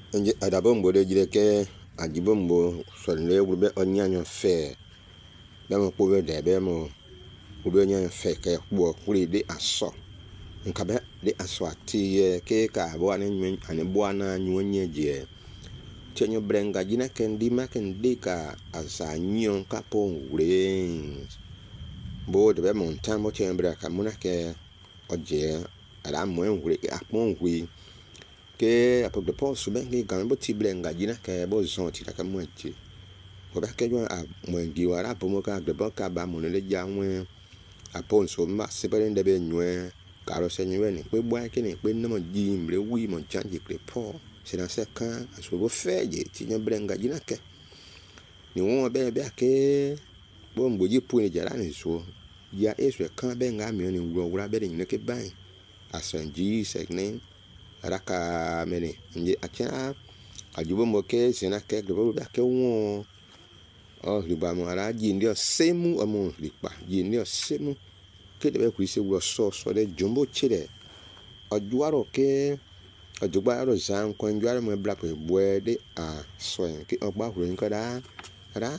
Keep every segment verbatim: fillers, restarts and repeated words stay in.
nje adabombo de jire ke ajibombo so le wurbe onyanyo fe be mo po be de be mo wurbe onyanyo fe ke po kuri de aso nka be de aso ati ke ka bo ani nwen ani bo ana nyonye je chenyo brenga jina kendi ma kendi ka asa nyon ka po wure bo de be mo ntan mo chembra ka muna ke oje ara mo wure apon wi ke apok de po su bengi gan bo ti blenga jina ke bo zon ti ka mo ti ko ba ke jo a mo ngi wara po mo ka de bo ka ba mo le ja won apon so ma se pe de be nwe ka ro se nwe ni pe bo ke ni pe no mo ji mre wi mo chanji pe po se na se kan aso bo fe je ti nyo blenga jina ke ni won be be ke bo mbo ji pu ni jara ni so ya eso kan be nga mi ni wo wura be ni ke ban asanji segnen raka mene nje acha ajubo moke sina ke do ba ke won o liba mo ara ji ndio semu omo lipa ji ndio semu ke de be ku ise wo so so de jumbo chire ojuaro ke ojugba ro zan ko njuaro mo bla pe bwe de a so en ke ogba huru nko da ra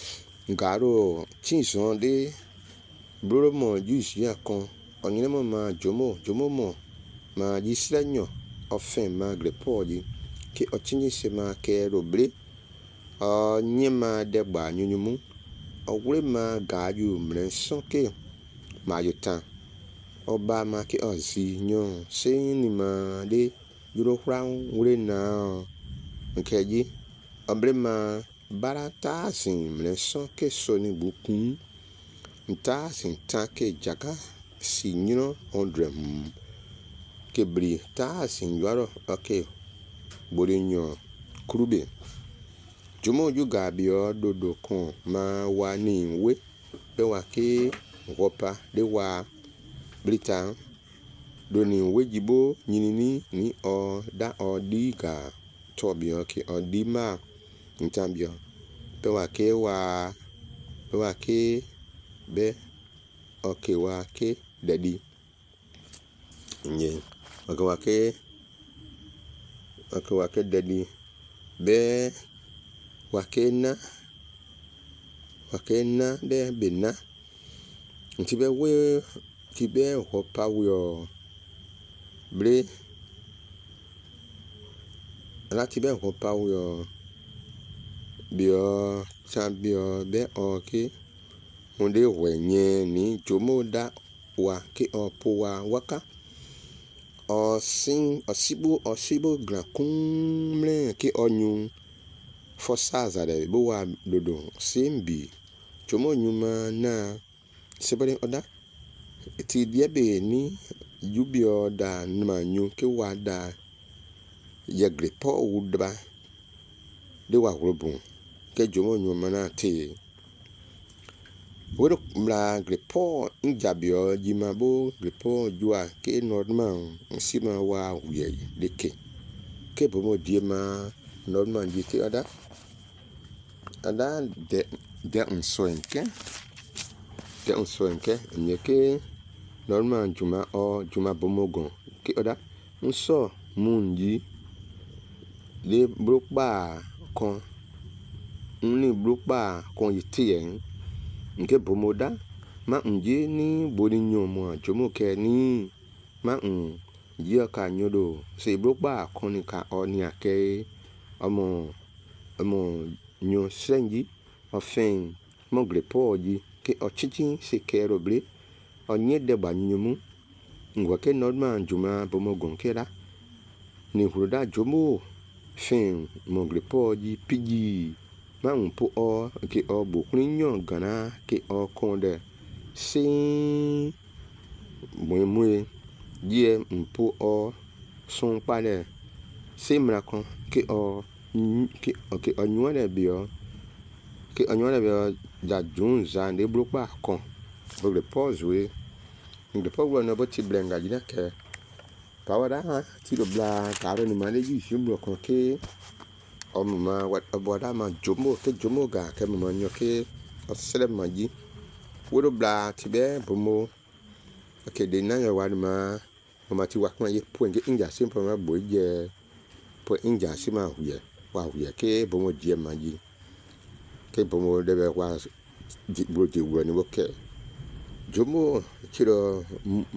ngaro chinson de bro mo juice ya kon onye mo ma jomo jomo mo ma ji slenyo ofen ma grepo ji ke ochinji se ma ke robre o nyema de gba nyunyumu ogure ma gaju mrenso ke ma yutan oba ma ke ozi nyon se ni ma de duro crown wure na nkeji obre ma barata sin mrenso ke so ni bukun nta sin ta ke jaga si nyino hundred kebri ta sinjwaro okay borinyo kurube jumo juga bio dodo kon ma wa ni we be wa ke wopa de wa britan do ni we jibo nyinini ni o da o diga tobio ke o di ma ntambio be wa ke wa be wa ke be okay wa ke daddy nye wake wake wake wake daddy be wake na wake na de bena nti be we ti be ho pawo bre la ti be ho pawo bio chambio be okay onde wenye ni jomo da wa ke opo wa waka o sin osibo osibo grakun mle ke onyu fosaza de bo wa dodo simbi chomo nyuma na sebere oda ti diebe ni yubio da nmanyu ke wa da ye grepo wudba de wa robu ke jomo nyuma na te wero mla grepo njabio jimabo grepo jua ke nordman sima wa wuye deke ke bomo diema nordman jiti ada ada de de unsoenke de unsoenke nyeke nordman juma o juma bomogon ke ada unso munji le brokba kon ni brokba kon yitien nke bomoda ma nje ni borinyo mo jomo ke ni ma un ji ka nyodo se brokba kon ka oni ake omo omo nyo senji ofen mo grepo ji ke ochichi se ke roble onye de ba nyumu ngwa ke nordman juma bomogon kera ni huruda jomo fen mo grepo ji pigi ma un po o ke o bo kunyo gana ke o konde sin mwe mwe die mpo o son pale simra kon ke o ke o ke onyo le bio ke onyo le bio da jun za de blopa kon bo le pause we de po wo no bo ti blenga jina ke pawada ha ti do bla karo ni male ji shimro kon ke omo ma wat aboda ma jomo ke jomo ga ke mo nyoke osele maji wodo bla tibe bomo ke de na ya wa ma mo ma ti wa kan ye pu nge inja simple ma boje po inja sima huye wa huye ke bomo die maji ke bomo debe wa di bro di wo ni woke jomo kiro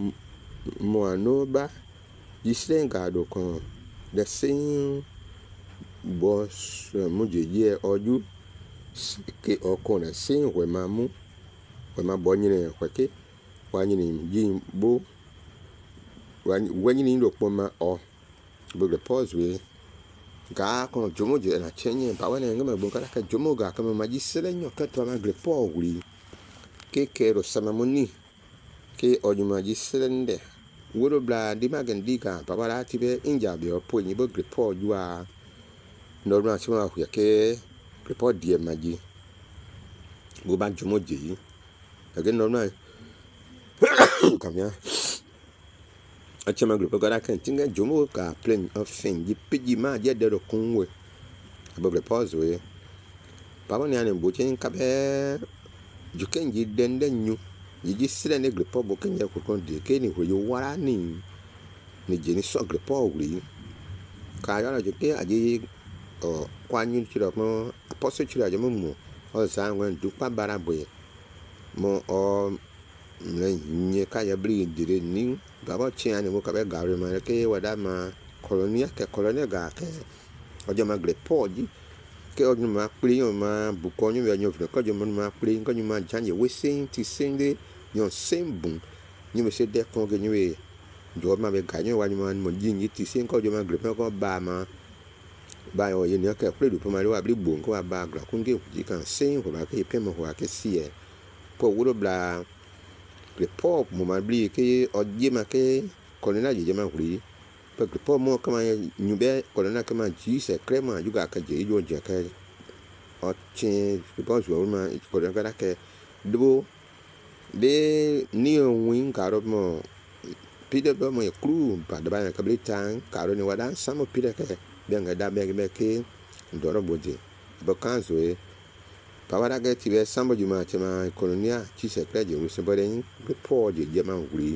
mo anoba yislenga do kon the same boss mujeje oju ke okon the same we mamu we ma bonyine kweke wanyini ji bo wanyini ndo poma o bo the pause we ga kon jomo je na chenye ba wane ngama bo kala ka jomo ga kama majisele nyo ka to ma grepo wuri ke kero samamoni ke oju majisele nde woro bla di magendika ba wala tibe inja bi opo ni bo grepo jua no na chima hu ya ke grepo die maji go ba jomo je again no na kamya achama grupo gara kan tinga jomo ka plan of thing di piji ma je de kunwe above pause we baba ni ane bochen ka be jukenji dende nyu yiji sire ne grupo bo kenya ko kon de ke ni ho yo wara ni ni je ni so grupo wuri ka ya na juke aji o kwanyu chiro mo apostle chiro aje mo mo o sa ngwan du pa bara boye mo o le nye ka ya bri dire ni baba chiani mo ka be gari ma ke wada ma colonia ke colonia ga ke ojo ma grepo ji ke ojo ma pri yo ma bukonyo ya nyo ko ojo ma pri ko nyo ma janye we sin ti sinde nyo sembun nyo me se de ko ge nyo e jo ma be ga nyo wa nyo ma mo jinyi ti sin ko ojo ma grepo ko ba ma ba yo ye ni ke pri du po ma wa bri bon ko ba gra kun ge ji kan sin ko ba ke pe mo wa ke si e po wuro bla grepo mo ma bli ke oje ma ke kolona je ma huri pe grepo mo kama nyube kolona kama ji se crema juga ka je jo je ka o che grepo jo ma kolona ka ke do de ni win karo mo pide ba mo kru pa da ba ka bli tan karo ni wada samo pide ke benga da be be ke ndoro boje ba kanzo e Pawara ga tibe sambo juma chema kolonia chi se kreje ru se boden report je jema wuri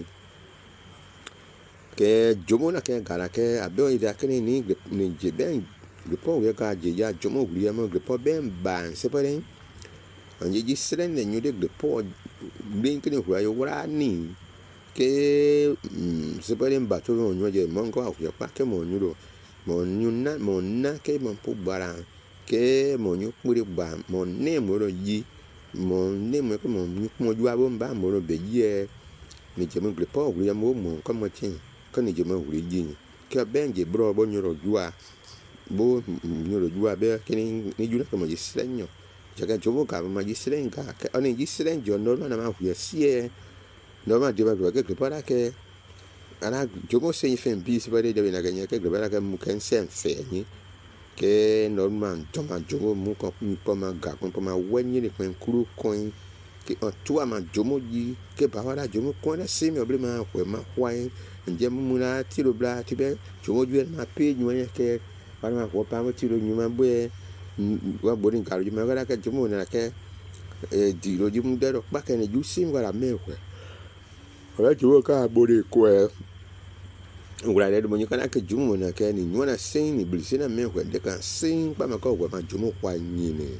ke jomo na ke gara ke abe ida ke ni ni je ben report we ka je ya jomo wuri ma report ben ban se boden anje ji sren ne nyude report ben ke ni hura yo wara ni ke se boden ba to no nyoje mongo afu pa ke mo nyuro mo nyuna mo na ke mo pu bara ke mo nyu puri ba mo ne mo ro yi mo ne mo ko mo nyu mo ju abo mba mo ro be yi e ni je mo grepo wu ya mo mo ko mo tin ko ni je mo wu ji ni ke benje bro bo nyu ro ju a bo nyu ro ju a be ke ni ni ju ko mo ji srenyo je ka jobo ka ma ji srenga ke oni ji srenjo no na ma hu ya si e no ma de ba gro ke grepo ra ke ana jobo se yin fen bi se ba de de na ga nya ke grepo ra ke mu ken sen fe ni ke normal toma jomo mu ko po ma ga ko ma wenyi ni pen kuru coin ke tu ama jomo ji ke ba wala jomo ko na simi obli ma ko ma kwai nje mu na tiro bla tibe jomo ju ma pe nyu ya ke ba ma ko pa mo tiro nyu ma boe wa bodin karu ju ma ga ka jomo na ke e di ro ju mu de ro pa ke ni ju sim ga la me ko ora jomo ka bodi ko e ura de mo nyaka ke jumo na ke ni nyona sin ni blisina me ko de kan sin pa ma ko ko ma jumo kwa nyine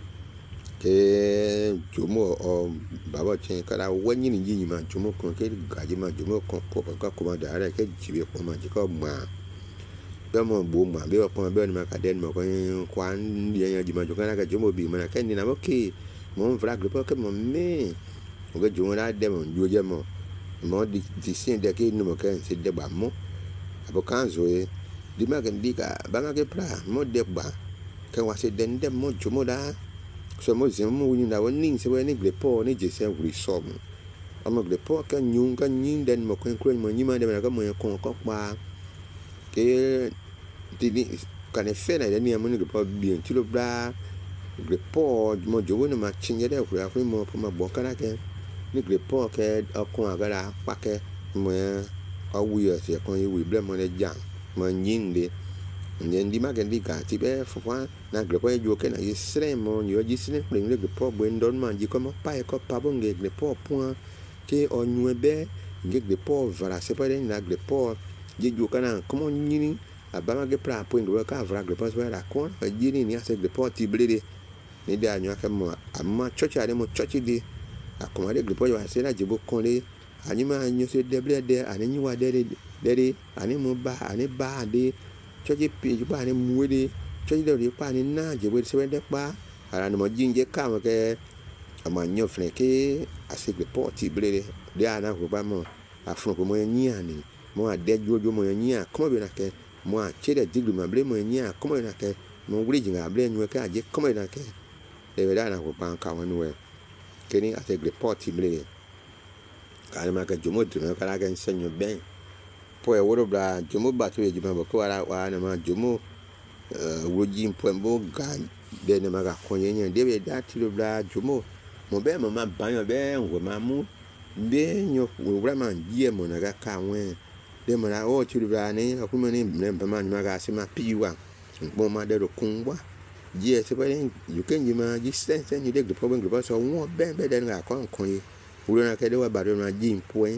ke jumo o baba chen kala wanyi ni nyi ma jumo ko ke gaji ma jumo ko ko ka ko ma da ara ke jibe ko ma ji ko ma be mo bo ma be ko ma be ni ma ka den mo ko kwa ndi ya ji ma jo kana ka jumo bi ma na ke ni na mo ke mo vra grupo ke mo me o ga jumo na de mo jo je mo mo di di sin de ke ni mo ke se de ba mo abokanzo e di magendika ba ma ke pra mo de ba ke wa se den de mo jumo da so mo zin mo ni na woni se we ni grepo ni je se wuri so mo amo grepo ka nyun ka nyin den mo ko ko mo nyima de na ka mo ko ko pa ke di ni kan e fe na de ni mo ni grepo bi ti lo bra grepo mo jowo na ma chinye de ku ya ku mo po ma bo kana ke ni grepo ke okun agara pa ke mo awuya se kon yi wi ble mo ne jang mo nyinde ndi magendika tibe fwa na grepo e jo ke na yisre mo yo jisne pling le grepo bo ndon man ji ko mo pa e ko pa bo nge grepo point ke onwebe nge grepo vara se pa na grepo je jo kana komo nyini abama ge pra point we ka vra gre pos we ra kon jini ni ase gre poti blede ni da nyo ka mo amma church ade mo church di akomade gre pos wa se la jibo konle ani ma nyo se de blede ani nyi wa de de ani mo ba ani ba de church pe ju ba ni mu de church de pa ni na jibo se we de pa ara ni mo jinje ka mo ke ama nyo fne ke ase gre poti blede de ana ko ba mo afun ko mo nyi ani mo ade jojo mo nyi a komo be na ke mo a chere diglu ma ble mo nyi a komo na ke mo wuri jinga ble nyu ke aje komo na ke de be da na ko pan ka wonu we keni ate report ble ka ma ka jomo dun ka ra ga nsenyo ben po e woro bla jomo ba to e jima bo ko ara wa na ma jomo woji mpembo ga de na ma ga konye nyen de be da ti bla jomo mo be mo ma banyo be ngo ma mu be nyo wura ma die mo na ga ka wen de mara o chiribra ni akuma ni mlemba mani maga sima piwa bo ma de kungwa je se pare you can jima distance ni de problem group so won ben be de nga kon kon yi wuro na ke de wa ba de na jin point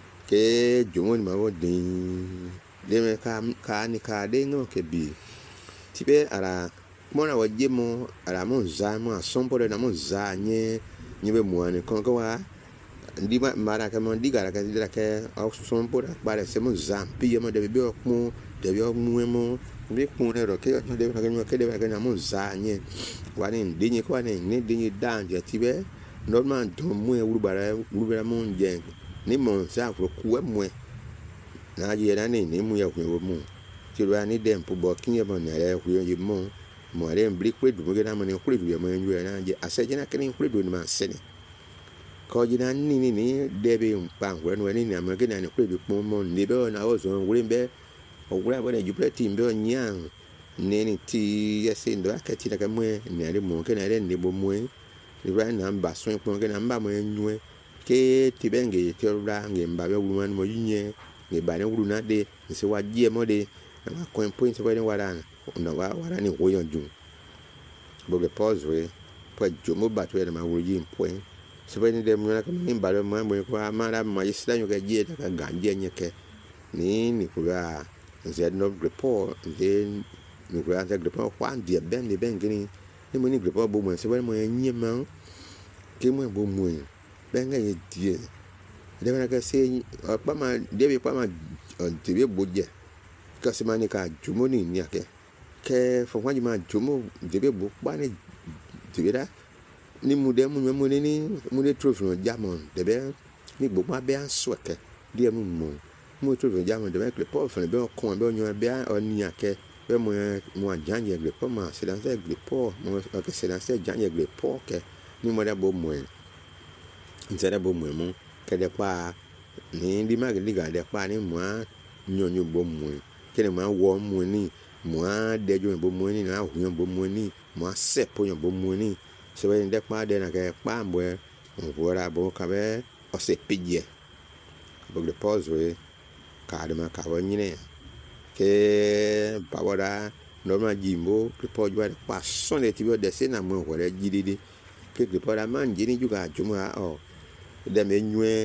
ke jomo ni ma wo din de me ka ka ni ka de no ke bi tibe ara mo na wa je mo ara mo za mo asompo de na mo za nye ni be mo ani kon ko wa ndi mara ka mo digara ka dira ke au son por bare se mo zampi mo de be okmu de be okmu mo be kun ne ro ke de ka mo ke de ka na mo za nye wani ndinyi ko wani ni ndinyi danje tibe normal do mo e urubara urubara mo nje ni mo za ko ku e mo na je na ni ni mu ya ku mo ti ro ani dem po bo kinye mo na re ku ye mo mo re mbri ku du mo ge na mo ni ku du ye mo nju na je aseje na kini ku du ni ma se ni ko jina ni ni ni debe mpa ngwe no ni na mege na ni kwe bi pon mo ni be na o zo ngure be o gura bo na juple ti mbe nyang ni ni ti yese ndo akati na kamwe ni ari mo ke na re ni bo mwe ni ra na mba so pon ke na mba mo enwe ke ti benge ti ra nge mba be wuru man mo yinye nge ba ne wuru na de se wa je mo de na ko point se ba ni wara na wa wara ni wo yon ju bo be pause we po jomo ba to na ma wuru yin point sebeni dem na ka ni balo mo mo ko amara ma yisda nyo ka je ta ka ganje nyeke ni ni ko ga z no report then ni ko anta report kwa ndie ben ni ben gini ni mo ni report bo mo sebeni mo nyema ke mo bo mo ben ga ye die de na ka se pa ma de be pa ma ti be boje ka se mani ka jumo ni ni ake ke fo kwa ma jumo de be bo pa ni ti be da ni mu de mu mu ni mu de trophy no jamon de be ni gbogbo abe ansoke de mu mu mu trophy jamon de be Paul fun be kon be onyo be oni ake be mu mu ajanje gbe po ma se dan se gbe po mu ke se dan se janje gbe po ke ni mo da bo mu nzere bo mu mu ke de pa ni ndi ma ga de pa ni mu nyonyo bo mu ke ni ma wo mu ni mu de jo bo mu ni na hu bo mu ni mu se po bo mu ni se we ndek ma de na ke pa mbwe ngora bo ka be o se pije bo le pause we ka de ma ka wonyine ke pa wora normal jimbo le pause wa pa son de ti bo de se na mo wora jididi ke le pa man jini juga juma o de me nwe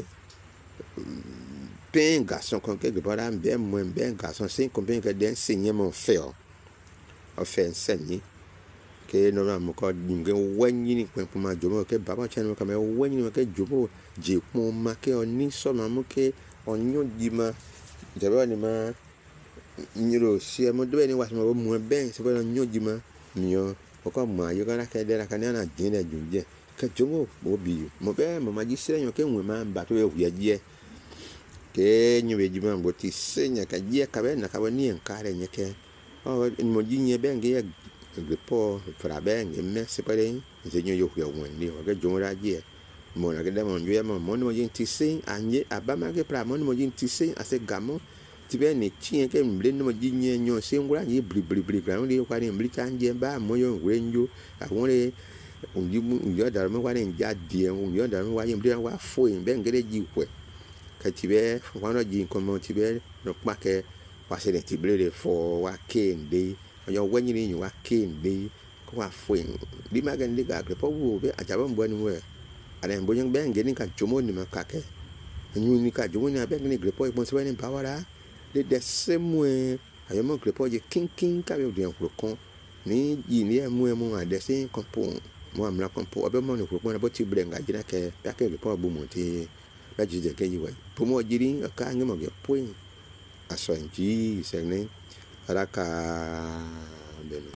pen garçon kon ke le pa be mo ben garçon sin kon ben ke de enseigner mon faire o fait enseigner ke no na mo ko nge wanyi ni kwen puma jomo ke baba chanu ka me wanyi ni ke jomo je pon ma ke oni so ma mo ke onyo dima jaba ni ma nyiro si mo do ni wa mo mo ben se ko onyo dima miyo o ko ma yo kana ke de la kana na jin de junje ke jomo mo bi mo be mo ma ji se nyo ke nwe ma ba to e hu ye ke nyu be dima mo ti se nya ka je ka be na ka woni en kare nye ke o mo ji nye ben ge le po fra ben e me se pare se nyo yo yo won ni o ke jomo ra je mo na ke de mo yo mo mo no yin ti se anye abama ke pra mo no yin ti se ase gamo ti be ni tien ke mble no ji nye nyo se ngura ni bli bli bli gra ni kwa ni mble tan je ba mo yo ngure njo awon re unji mu yo da mo kwa ni ja die un yo da mo wa yin mble wa fo yin ben gere ji kwe ka ti be kwa no ji ko mo ti be no pa ke wa se ti ble de fo wa kende yo wanyi ni wa kende ko wa fo yin bi ma ga ndi ga ke po wo be ajaba mbo ni we ale mbo yin ben gere ka jomo ni ma ka ke nyu ni ka jomo ni abe ni grepo mo se ni bawara de de semwe ayo mo krepo je king king ka be de ko ni yi ni emu emu ade se kompo mo amra kompo abe mo ne ko na boti brenga jira ke ya ke le po bu mo ti ba ji je ke yi wa po mo jiri ka ngi mo ge point aso nji se ne araka